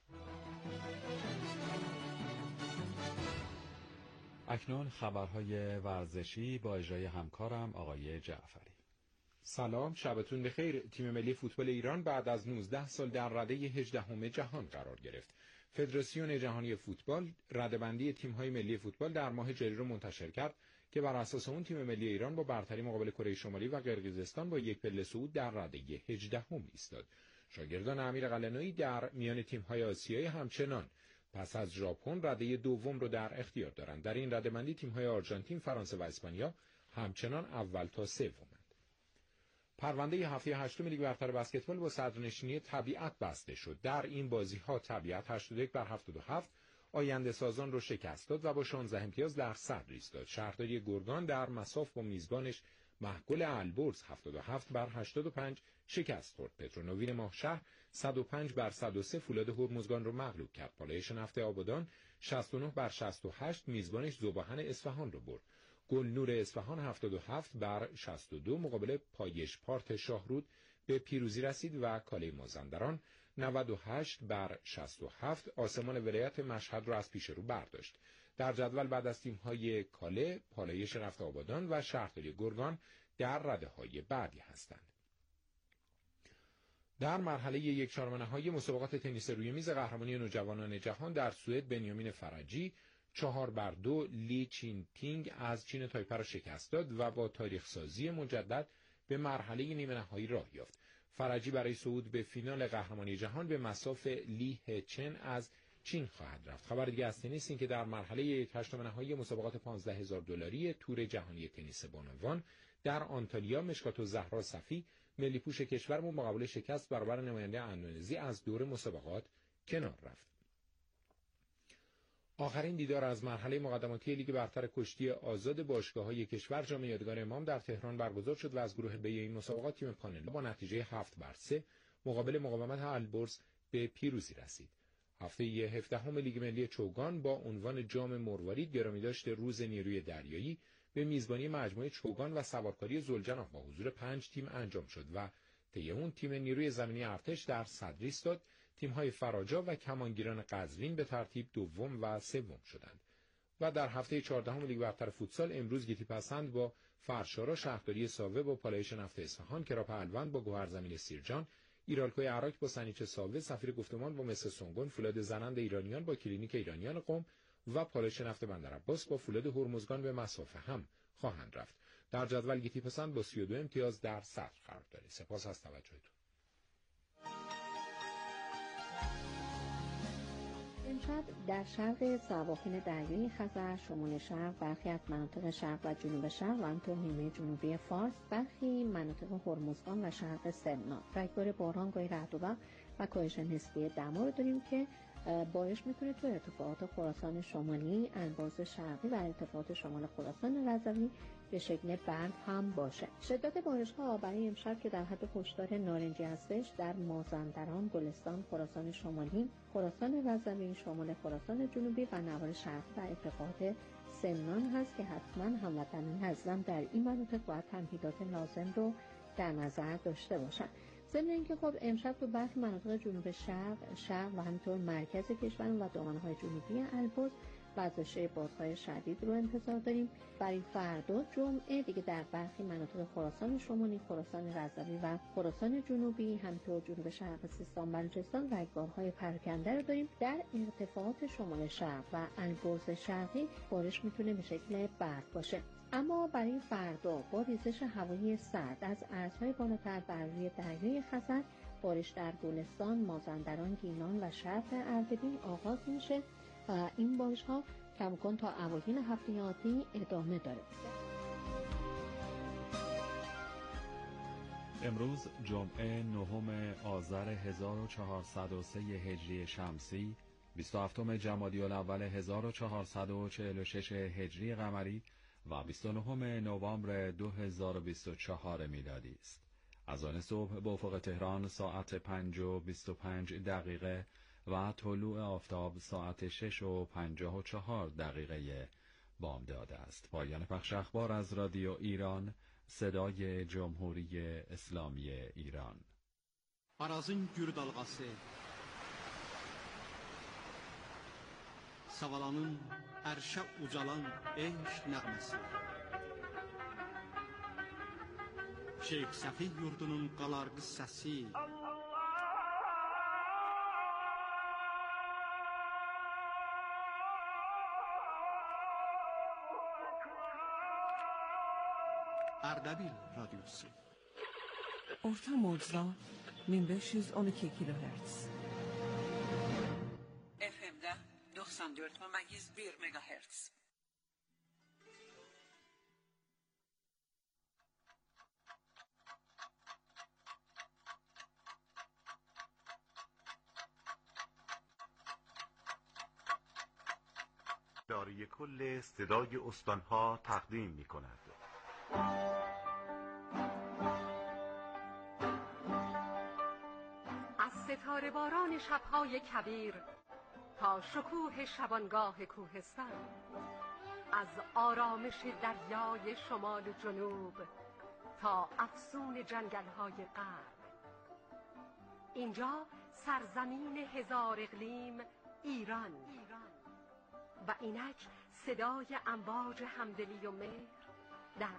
اکنون خبرهای ورزشی با اجرای همکارم آقای جعفری. سلام، شبتون بخیر. تیم ملی فوتبال ایران بعد از نوزده سال در رده هجدهم جهان قرار گرفت. فدراسیون جهانی فوتبال رده‌بندی تیم‌های ملی فوتبال در ماه ژوئیه را منتشر کرد که بر اساس اون تیم ملی ایران با برتری مقابل کره شمالی و قرقیزستان با یک پله صعود در رده هجدهم ایستاد. شاگردان امیر قلعه‌نویی در میان تیم‌های آسیایی همچنان پس از ژاپن رده دوم رو در اختیار دارند. در این رده‌بندی تیم‌های آرژانتین، فرانسه و اسپانیا همچنان اول تا سومند. پرونده هفته هشتم لیگ برتر بسکتبال با صدرنشینی طبیعت بسته شد. در این بازی‌ها طبیعت هشتاد و یک بر هفتاد و هفت آینده سازان رو شکست داد و با شانزده امتیاز در صدر ایستاد. شهرداری گرگان در مصاف با میزبانش محگل البرز هفتاد و هفت بر هشتاد و پنج شکست خورد. پترونوین ماهشهر صد و پنج بر صد و سه فولاد هرمزگان رو مغلوب کرد. پالایش نفت آبادان شصت و نه بر شصت و هشت میزبانش ذوباهن اصفهان رو برد. گلنور اصفهان هفتاد و هفت بر شصت و دو مقابل پایش پارت شاهرود به پیروزی رسید و کاله مازندران نود و هشت بر شصت و هفت آسمان ولایت مشهد را از پیش رو برداشت. در جدول بعد از تیم‌های کاله، پالایش نفت آبادان و شهرداری گرگان در رده‌های بعدی هستند. در مرحله یک چهارم نهایی مسابقات تنیس روی میز قهرمانی نوجوانان جهان در سوئد بنیامین فرجی چهار بر دو لی چین تینگ از چین تایپه را شکست داد و با تاریخ سازی مجدد به مرحله نیمه نهایی راه یافت. فرجی برای صعود به فینال قهرمانی جهان به مصاف لی هچن از چین خواهد رفت. خبر دیگه از تنیس این که در مرحله یک هشتم نهایی مسابقات پانزده هزار دلاری تور جهانی تنیس بانوان در آنتالیا مشکات و زهرا صفی ملی پوش کشورمون مقابل شکست برابر نماینده اندونزی از دور مسابقات کنار رفت. آخرین دیدار از مرحله مقدماتی لیگ برتر کشتی آزاد باشگاه‌های کشور جام یادگار امام در تهران برگزار شد و از گروه بی این مسابقات تیم پانلا با نتیجه هفت بر سه مقابل مقاومت البرز به پیروزی رسید. هفته هفدهم لیگ ملی چوگان با عنوان جام مروارید گرامیداشت روز نیروی دریایی به میزبانی مجموعه چوگان و سوارکاری زلجناح با حضور پنج تیم انجام شد و طی اون تیم نیروی زمینی ارتش در صدر ایستاد. تیم‌های فراجا و کمانگیران قزوین به ترتیب دوم و سوم شدند. و در هفته چهاردهم لیگ برتر فوتسال امروز گیتی پسند با فرشارا، شهرداری ساوه با پالایش نفت اصفهان، کرا پهلوان با گوهرزمین سیرجان، ایرالکوی عراق با سنیچه ساوه، سفیر گفتمان با مصر سنگون، فولاد زنند ایرانیان با کلینیک ایرانیان قم و پالایش نفت بندرعباس با فولاد هرمزگان به مصافه هم خواهند رفت. در جدول گیتی پسند با سی و دو امتیاز در صدر قرار دارد. سپاس از توجهتون. امشب در شرق سواحل دریای خزر، شمال شرق، برخی از مناطق شرق و جنوب شرق و همینطور نیمه جنوبی فارس، برخی مناطق هرمزگان و شرق سمنان رگبار باران، گاهی رعد و برق و کاهش نسبی دما رو داریم که باعث میتونه تو ارتفاعات خراسان شمالی، انباز شرقی و ارتفاعات شمال خراسان رضوی به شکل برف هم باشه. شدت بارش‌ها برای امشب که در حد هشدار نارنجی هستش در مازندران، گلستان، خراسان شمالی، خراسان رضوی، شمال خراسان جنوبی و نوار شرقی و ارتفاعات سمنان هست که حتما هموطنان عزیزم در این مناطق باید تمهیدات لازم رو در نظر داشته باشن. ضمن اینکه خب امشب تو برخی مناطق جنوب شرق، شرق و همینطور مرکز کشور و دامنه‌های جنوبی البرز وزش بادهای شدید رو انتظار داریم. برای فردا جمعه دیگه در برخی مناطق خراسان شمالی، خراسان رضوی و خراسان جنوبی، همینطور جنوب شرق سیستان بلوچستان رگبارهای پراکنده رو داریم. در ارتفاعات شمال شرق و البرز شرقی بارش میتونه به شکل برف باشه. اما برای فردا با ریزش هوایی سرد از ارزهای بالاتر بر روی دریای خزر، بارش در گلستان، مازندران، گیلان و شرق اردبیل آغاز میشه و این بارش ها کماکان تا اوایل هفته آتی ادامه داره. امروز جمعه نهم آذر هزار و چهارصد و سه هجری شمسی، بیست و هفتم جمادی الاول هزار و چهارصد و چهل و شش هجری قمری و بیست و نهم نوامبر دو هزار و بیست و چهار میلادی است. از آن صبح به افق تهران ساعت پنج و بیست و پنج دقیقه و طلوع آفتاب ساعت شش و پنجاه و چهار دقیقه بامداد است. پایان پخش اخبار از رادیو ایران، صدای جمهوری اسلامی ایران. Arazın gür dalğası, Savalanın ərşə ucalan eşq nəğməsi, Şeyx Səfi yurdunun qalarqı səsi, Ardabil radyosu. Orta modzda bin beş yüz on iki kilohertz. F M'de doksan dört virgül bir megahertz. رادیویی کل صدای استانها تقدیم می کند. از ستاره باران شبهای کبیر تا شکوه شبانگاه کوهستان، از آرامش دریای شمال و جنوب تا افسون جنگل‌های غرب، اینجا سرزمین هزار اقلیم ایران و اینک صدای امواج همدلی و مهر در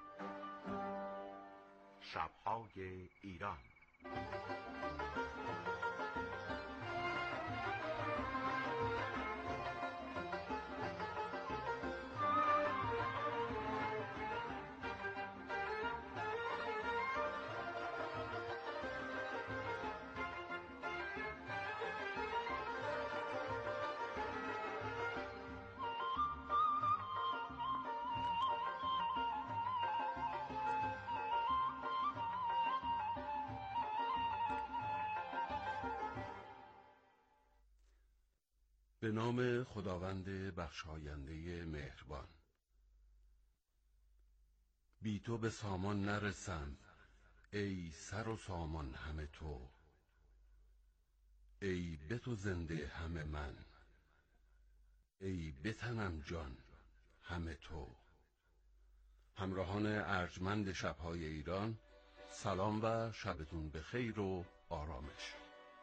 شب‌های ایران. به نام خداوند بخشاینده مهربان. بی تو به سامان نرسم ای سر و سامان همه تو، ای به تو زنده همه من، ای به تنم جان همه تو. همراهان ارجمند شب‌های ایران، سلام و شبتون به خیر و آرامش.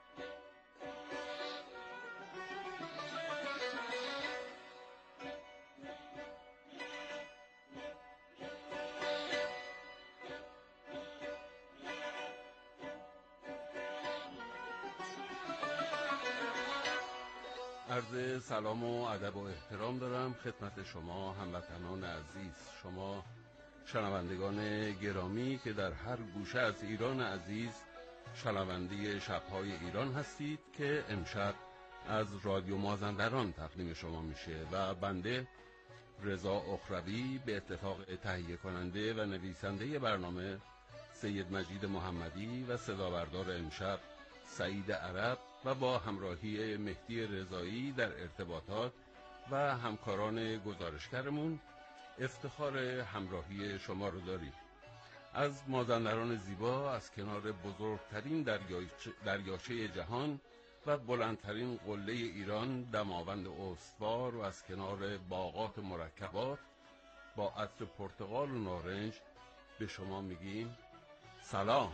عرض سلام و ادب و احترام دارم خدمت شما هموطنان عزیز، شما شنوندگان گرامی که در هر گوشه از ایران عزیز شنونده شب‌های ایران هستید که امشب از رادیو مازندران تقدیم شما میشه و بنده رضا اخروی به اتفاق تهیه کننده و نویسنده برنامه سید مجید محمدی و صدابردار امشب سعید عرب و با همراهی مهدی رضایی در ارتباطات و همکاران گزارشگرمون افتخار همراهی شما رو داریم. از مازندران زیبا، از کنار بزرگترین دریاچه جهان و بلندترین قله ایران، دماوند استوار، و از کنار باغات مرکبات با عطر پرتقال و نارنج به شما میگیم سلام.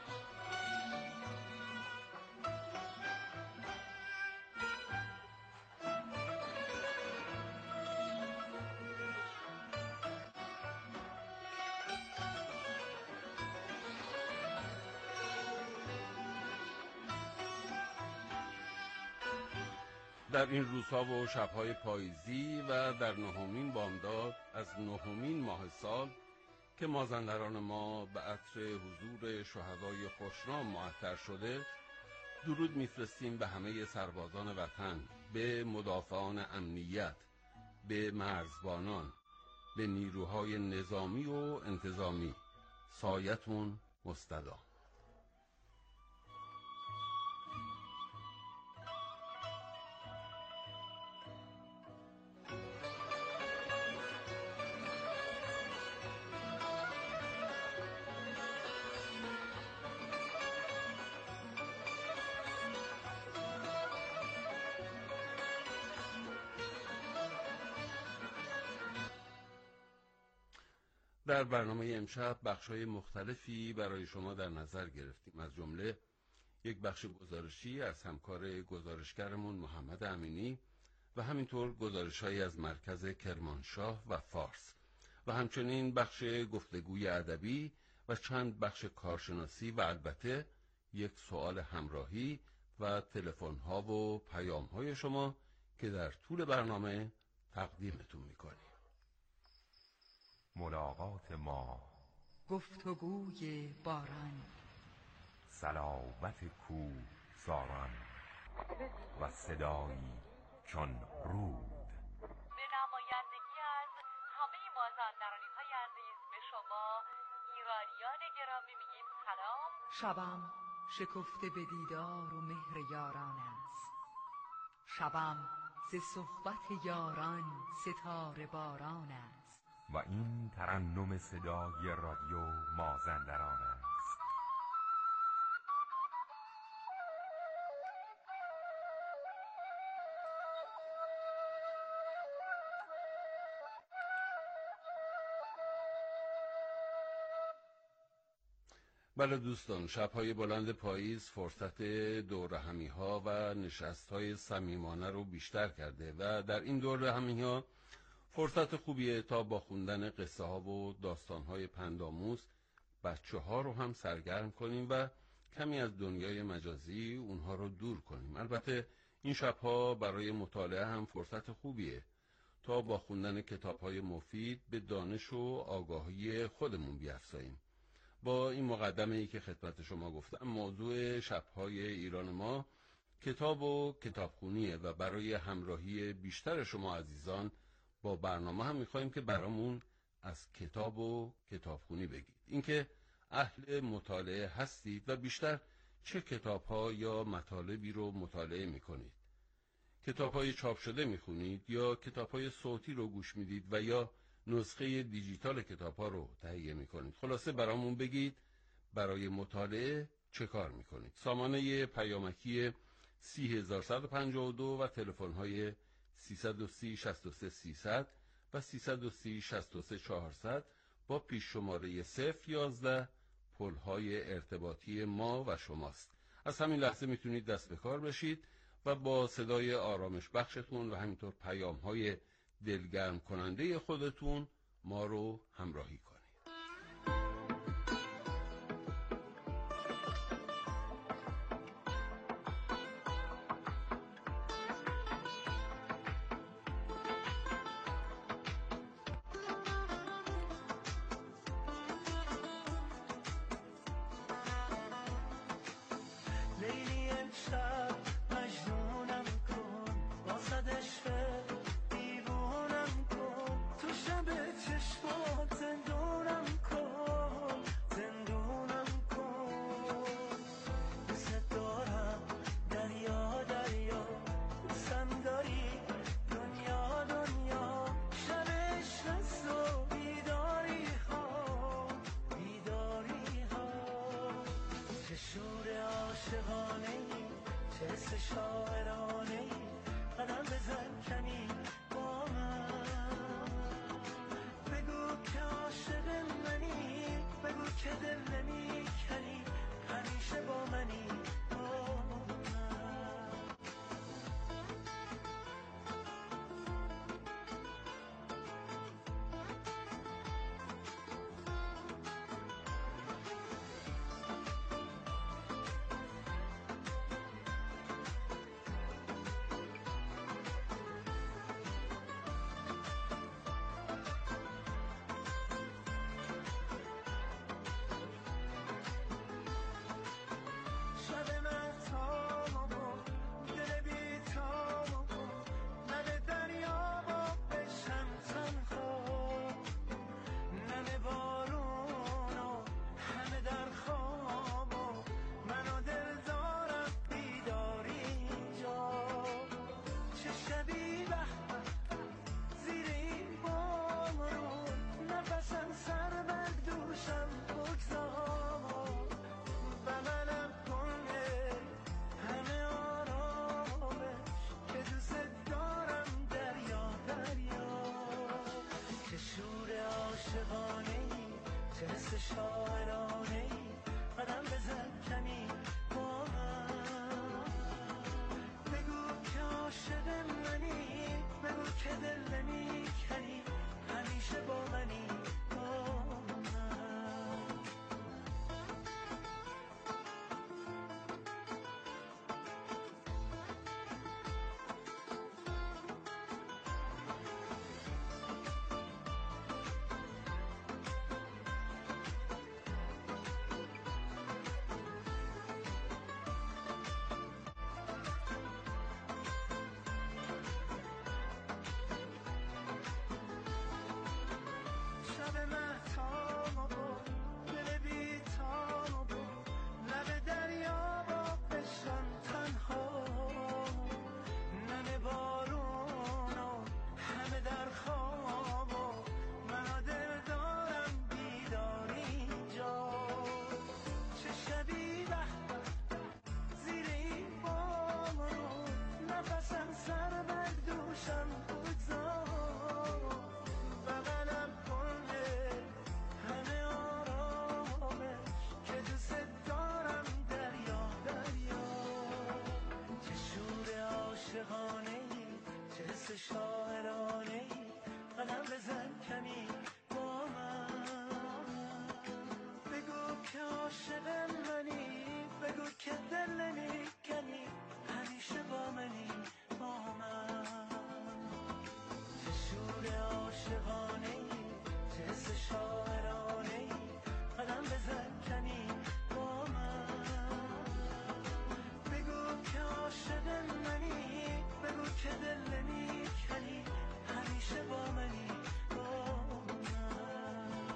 در این روزها و شب‌های پاییزی و در نهمین بامداد از نهمین ماه سال که مازندران ما به عطر حضور شهدای خوشنام معطر شده، درود میفرستیم به همه سربازان وطن، به مدافعان امنیت، به مرزبانان، به نیروهای نظامی و انتظامی. سایتون مستدام. در برنامه امشب بخش‌های مختلفی برای شما در نظر گرفتیم، از جمله یک بخش گزارشی از همکار گزارشگرمون محمد امینی و همینطور گزارش‌هایی از مرکز کرمانشاه و فارس و همچنین بخش گفتگوی ادبی و چند بخش کارشناسی و البته یک سوال همراهی و تلفن‌ها و پیام‌های شما که در طول برنامه تقدیمتون می‌کنیم. ملاقات ما، گفتگوی باران، صلابت کوهساران و صدایی چون رود. به نمایندگی از همه مازندرانی‌های عزیز به شما ایرانیان گرامی میگیم سلام. شبم شکفته به دیدار و مهر یاران است، شبم ز صحبت یاران ستاره باران است. و این ترنم صدای رادیو مازندران است. بله دوستان، شب‌های بلند پاییز فرصت دورهمی‌ها و نشست‌های صمیمانه رو بیشتر کرده و در این دورهمی‌ها فرصت خوبیه تا با خوندن قصه ها و داستان های پندآموز بچه ها رو هم سرگرم کنیم و کمی از دنیای مجازی اونها رو دور کنیم. البته این شبها برای مطالعه هم فرصت خوبیه تا با خوندن کتاب های مفید به دانش و آگاهی خودمون بیفزاییم. با این مقدمه ای که خدمت شما گفتم، موضوع شبهای ایران ما کتاب و کتابخونیه و برای همراهی بیشتر شما عزیزان با برنامه هم میخواییم که برامون از کتاب و کتابخونی بگید. اینکه اهل مطالعه هستید و بیشتر چه کتاب‌ها یا مطالبی رو مطالعه میکنید؟ کتاب‌های چاپ شده میخونید یا کتاب‌های صوتی رو گوش میدید و یا نسخه دیجیتال کتاب‌ها رو تهیه میکنید؟ خلاصه برامون بگید برای مطالعه چه کار میکنید؟ سامانه پیامکی سی هزار صد و پنجاه و دو و تلفن‌های سیصد و سی شصت و سه سیصد و سیصد و سی شصت و سه چهارصد با پیش شماره صفر یازده پل‌های ارتباطی ما و شماست. از همین لحظه میتونید دست به کار بشید و با صدای آرامش بخشتون و همینطور پیام‌های دلگرم کننده خودتون ما رو همراهی کنید. بزن کمی با من، بگو که عاشق منی، بگو که دل نمیکنی، همیشه با منی با من. چه شور عاشقانه ای، چه حس شاعرانه ای، قدم بزن کمی با من، بگو که عاشق منی، بگو که دل نمیکنی، همیشه با منی با من.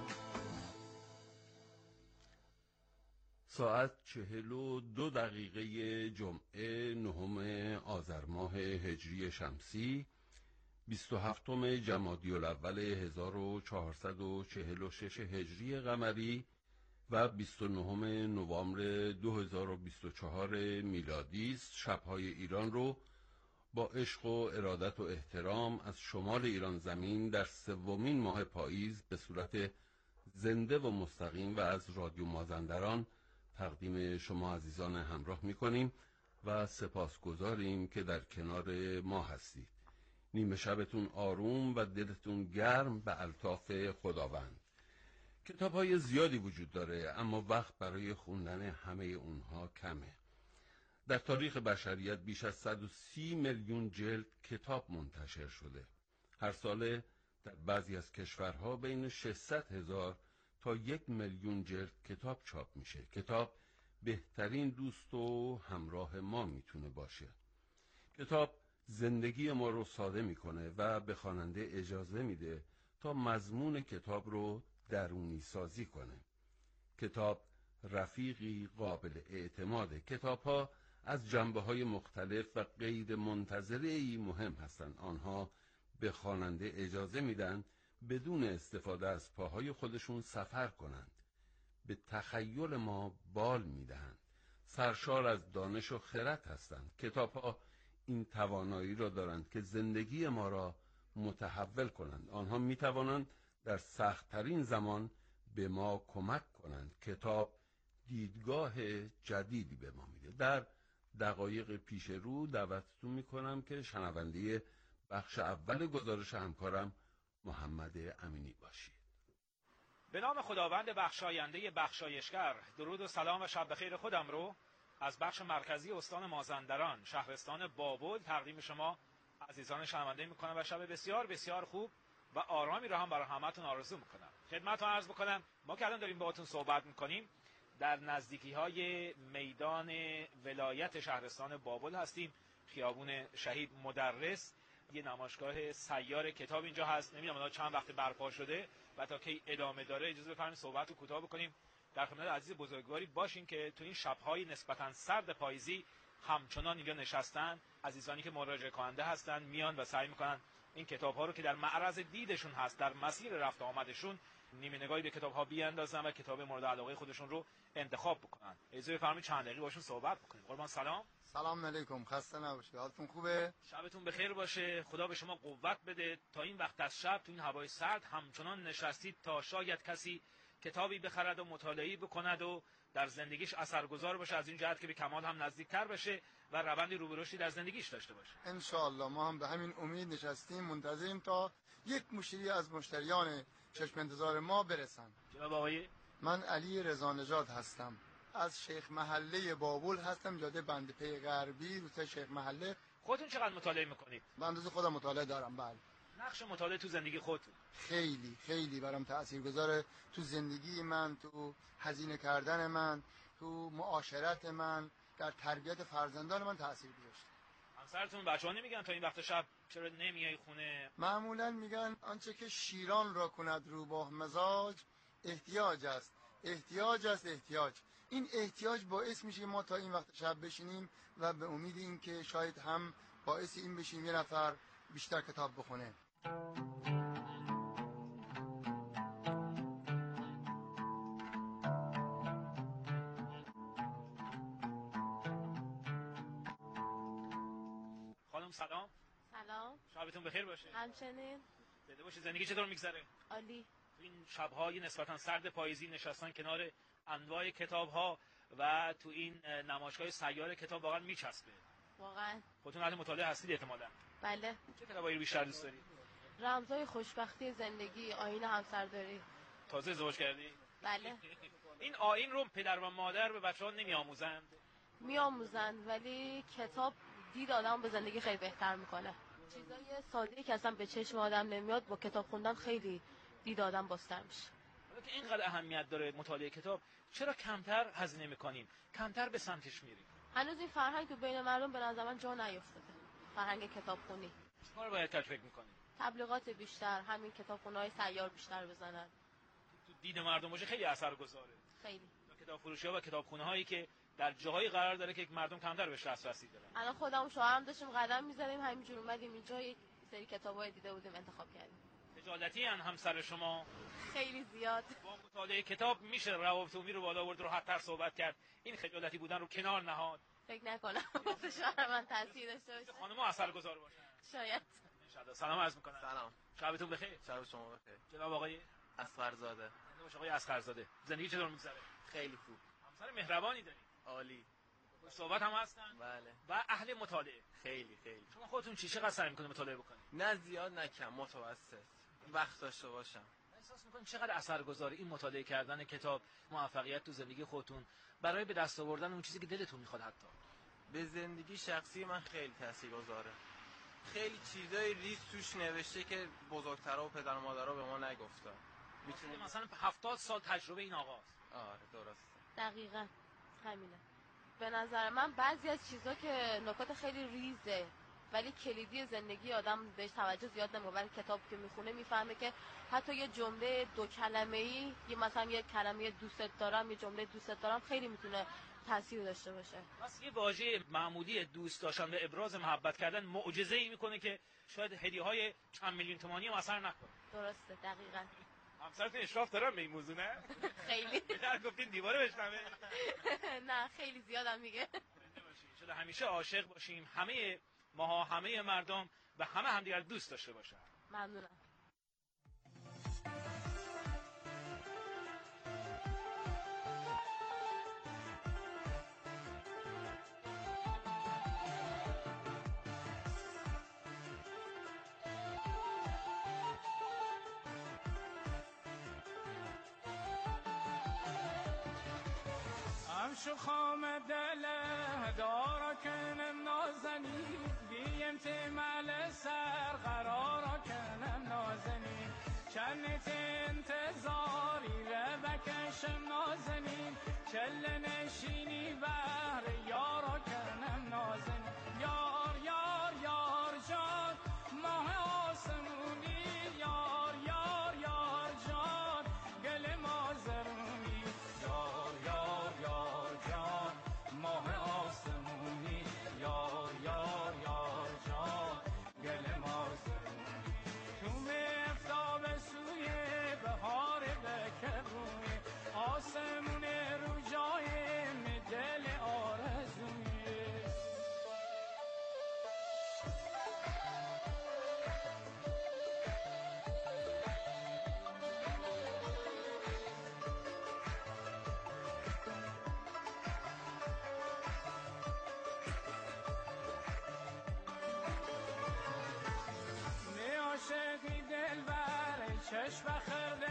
ساعت چهل و دو دقیقه جمعه نهم آذر ماه هجری شمسی، بیست و هفتم جمادی الاول هزار و چهارصد و چهل و شش هجری قمری و بیست و نهم نوامبر دو هزار و بیست و چهار میلادی است. شب‌های ایران رو با عشق و ارادت و احترام از شمال ایران زمین در سومین ماه پاییز به صورت زنده و مستقیم و از رادیو مازندران تقدیم شما عزیزان همراه می‌کنیم و سپاسگزاریم که در کنار ما هستید. نیمه شبتون آروم و دلتون گرم به الطاف خداوند. کتاب‌های زیادی وجود داره اما وقت برای خوندن همه اونها کمه. در تاریخ بشریت بیش از صد و سی میلیون جلد کتاب منتشر شده. هر ساله در بعضی از کشورها بین ششصد هزار تا یک میلیون جلد کتاب چاپ میشه. کتاب بهترین دوست و همراه ما میتونه باشه. کتاب زندگی ما رو ساده میکنه و به خواننده اجازه میده تا مضمون کتاب رو درونی سازی کنه. کتاب رفیقی قابل اعتماده. کتاب‌ها از جنبه‌های مختلف و غیر منتظره‌ای مهم هستند. آنها به خواننده اجازه میدن بدون استفاده از پاهای خودشون سفر کنند. به تخیل ما بال میدهند. سرشار از دانش و خرد هستند. کتاب‌ها این توانایی را دارند که زندگی ما را متحول کنند. آنها می توانند در سخت‌ترین زمان به ما کمک کنند. کتاب دیدگاه جدیدی به ما میده. در دقایق پیش رو دعوتتون میکنم که شنونده بخش اول گزارش همکارم محمد امینی باشید. به نام خداوند بخشاینده بخشایشگر، درود و سلام و شب بخیر خودم رو از بخش مرکزی استان مازندران شهرستان بابل تقدیم شما عزیزان شنونده میکنم و شب بسیار بسیار خوب و آرامی رو هم برای همتون آرزو میکنم. خدمتتون عرض بکنم ما که الان داریم باهاتون صحبت میکنیم در نزدیکی های میدان ولایت شهرستان بابل هستیم، خیابون شهید مدرس. یه نمایشگاه سیار کتاب اینجا هست، نمیدونم چند وقت برپا شده و تا کی ادامه داره. اجازه بفرمایید صحبت رو کوتاه بکنیم. در خدمت عزیز بزرگواری باشین که تو این شب‌های نسبتاً سرد پاییزی همچنان اینجا نشستن. عزیزانی که مراجعه کننده هستن میان و سعی میکنن این کتاب‌ها رو که در معرض دیدشون هست در مسیر رفت آمدشون نیمه نگاهی به کتاب‌ها بیاندازن و کتاب مورد علاقه خودشون رو انتخاب بکنن. اجازه بفرمایید چند دقیقه باشون صحبت بکنیم. قربان سلام. سلام علیکم، خسته نباشید. حالتون خوبه؟ شبتون بخیر باشه. خدا به شما قوت بده تا این وقت از شب تو این هوای سرد همچنان نشستید تا شاید کسی کتابی بخرد و مطالعه‌ای بکند و در زندگیش اثرگذار باشه، از این جهت که به کمال هم نزدیکتر بشه و روندی رو به رشدی در زندگیش داشته باشه. ان شاء الله ما هم به همین امید نشستیم منتظریم تا یک مشتری از مشتریان چشم انتظار ما برسن. جناب آقای من علی رضا نژاد هستم، از شیخ محله بابل هستم، جاده بندپی غربی روستا شیخ محله. خودتون چقدر مطالعه میکنید؟ من اندازه خودم مطالعه دارم. بله. نقش مطالعه تو زندگی خودتون خیلی خیلی برام تاثیرگذاره تو زندگی من، تو هزینه کردن من، تو معاشرت من، در تربیت فرزندان من تاثیر گذاشته. همسرتون بچه‌ها نمیگن تا این وقت شب چرا نمیای خونه؟ معمولا میگن آنچه که شیران را کند روباه مزاج احتیاج است، احتیاج است، احتیاج. این احتیاج باعث میشه ما تا این وقت شب بشینیم و به امید این که شاید هم باعث این بشیم یه نفر بیشتر کتاب بخونه. خانم سلام. سلام. شبتون بخیر باشه. همچنین. زنده باشید. زندگی چطور میگذره؟ عالی. تو این شب‌های نسبتاً سرد پاییزی نشستن کنار انواع کتاب‌ها و تو این نمایشگاه سیار کتاب واقعا میچسبه. واقعا. خودتون اهل مطالعه هستید احتمالاً؟ بله. چه کتابایی رو بیشتر دوست دارید؟ رمزای خوشبختی زندگی، آیین همسرداری. تازه ازدواج کردی؟ بله. این آیین رو پدر و مادر به بچه‌ها نمی‌آموزند؟ می‌آموزند، ولی کتاب دید آدم به زندگی خیلی بهتر میکنه. چیزای ساده‌ای که اصلا به چشم آدم نمیاد با کتاب خوندن خیلی دید آدم بازتر میشه. حالا که اینقدر اهمیت داره مطالعه کتاب، چرا کمتر هزینه میکنیم؟ کمتر به سمتش میریم؟ هنوز این فرهنگ تو بین مردم به نظر من جا نیافتاده. فرهنگ کتابخونی. چیکار باید کرد فکر می‌کنی؟ تبلیغات بیشتر، همین کتابخونه‌های سیار بیشتر بزنن. تو دید مردم باشه خیلی اثرگذاره. خیلی. کتابفروشی‌ها و کتابخونه‌هایی که در جاهای قرار داره که مردم کمتر بهش دسترسی دارن. الان خودم و شوهرم داشتیم قدم می‌زدیم، همینجور اومدیم اینجا یک سری کتابای دیده بودیم انتخاب کردیم. خجالتی ان همسر شما؟ خیلی زیاد. با مطالعه کتاب میشه روابط عمومی رو بالا آورد، راحت‌تر صحبت کرد، این خجالتی بودن رو کنار نهاد. فکر نکنم واسه شوهر من تاثیر داشته باشه. خانم‌ها اثرگذار باشن. شاید. ان سلام عرض می‌کنم. سلام. شبتون بخیر. شب شما بخیر. جناب آقای اصغرزاده. باشه آقای اصغرزاده. زندگی چطور می‌گذره؟ خیلی خوب. همسر مهربانی داری؟ عالی. صحبت هم هستن؟ بله. و اهل مطالعه؟ خیلی خیلی. شما خودتون چی چقدر سعی می‌کنید مطالعه بکنید؟ نه زیاد نه کم، متوسط. وقت داشته باشم. احساس می‌کنید چقدر اثرگذاره این مطالعه کردن کتاب، موفقیت تو زندگی خودتون برای به دست آوردن اون چیزی که دلتون می‌خواد حتی؟ به زندگی شخصی من خیلی تاثیرگذاره. خیلی چیزای ریز توش نوشته که بزرگترها و پدر و مادرها به ما نگفتن. میتونه مثلا هفتاد سال تجربه این آقاست. آره درسته. دقیقاً همینه. به نظر من بعضی از چیزا که نکات خیلی ریزه ولی کلیدی زندگی آدم بهش توجه زیاد نمیکنه، ولی کتاب که میخونه میفهمه که حتی یه جمله دو کلمه‌ای، یه مثلا یه کلمه دوست دارم، یه جمله دوست دارم خیلی میتونه تاثیر داشته باشه. پس یه واژه معمولی دوست داشتن و ابراز محبت کردن معجزه‌ای میکنه که شاید هدیه‌های چند میلیون تومانی هم اثر نکنه. درسته دقیقاً. همسرتون اشراف دارن به این موضوع نه؟ خیلی. بهتر گفتین دیواره بشنوه. نه خیلی زیادم میگه. چرا همیشه عاشق باشیم، همه ماها، همه مردم و همه همدیگر دوست داشته باشن. ممنونم. شو خام دله دارا کنم نازنی بیم تیمال سر قرارا کنم نازنی چنت انتظاری رو بکشم نازنی چل نشینی بر یارا کنم نازنی یار یار یار جان ماه آسمونی یار یار یار جان گل مازرونی یار یار یار جان ماه آسمونی یار یار یار جان گل مازرونی تو مفتاب سوی بهار بکروی آسمون رو جای دل آرزوی عاشقی دل بر چشم